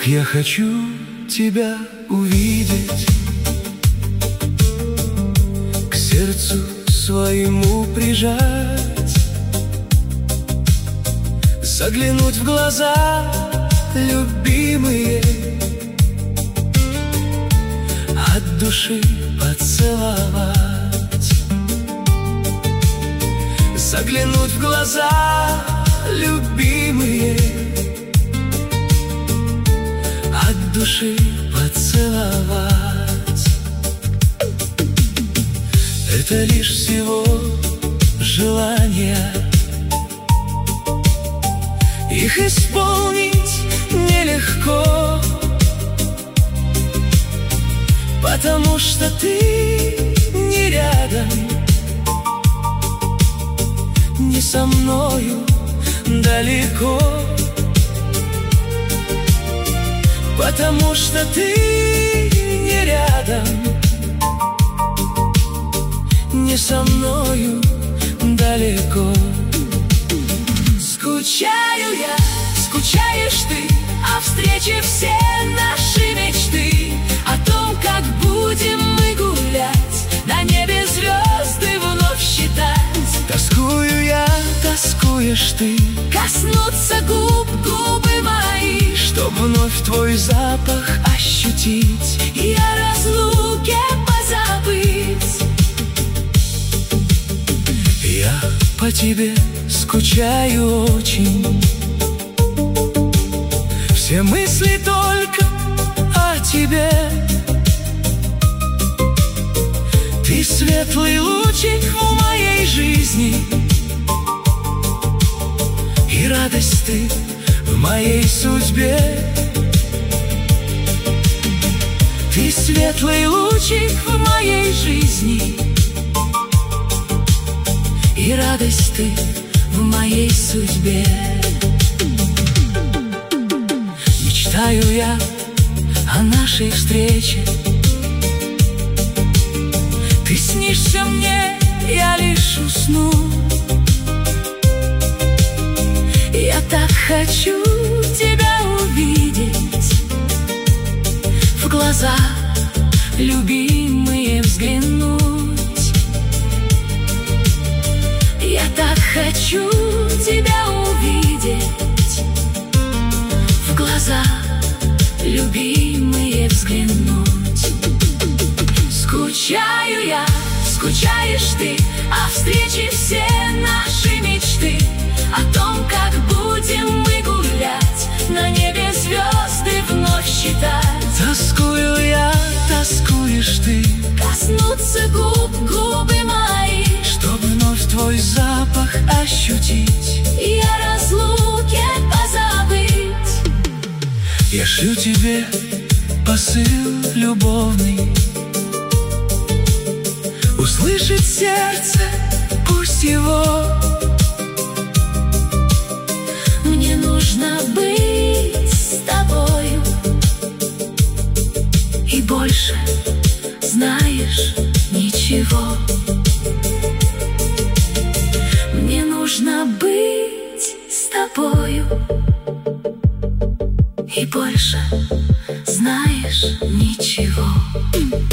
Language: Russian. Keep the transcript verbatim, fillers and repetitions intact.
Как я хочу тебя увидеть, к сердцу своему прижать, заглянуть в глаза, любимые, от души поцеловать. Заглянуть в глаза, любимые, от души поцеловать. Это лишь всего желания, их исполнить нелегко, потому что ты не рядом, не со мною далеко, потому что ты не рядом, не со мною далеко. Скучаю я, скучаешь ты, о встрече все наши мечты, о том, как будем мы гулять, на небе звезды вновь считать. Тоскую я, тоскуешь ты, коснуться губ губы мои, чтоб вновь твой запах ощутить и о разлуке позабыть. Я по тебе скучаю очень, все мысли только о тебе. Ты светлый лучик в моей жизни, и радость ты в моей судьбе. Ты светлый лучик в моей жизни, и радость ты в моей судьбе. Мечтаю я о нашей встрече, ты снишься мне, я лишь усну. Я так хочу тебя увидеть, в глаза любимые взглянуть. Я так хочу тебя увидеть, в глаза любимые взглянуть. Скучаю я, скучаешь ты, о встрече все наши мечты, о том, как будем мы гулять, на небе звезды вновь считать. Тоскую я, тоскуешь ты, коснуться губ губы мои, чтоб вновь твой запах ощутить и о разлуке позабыть. Я шлю тебе посыл любовный, услышит сердце, пусть его. Мне нужно быть с тобою, и больше, знаешь,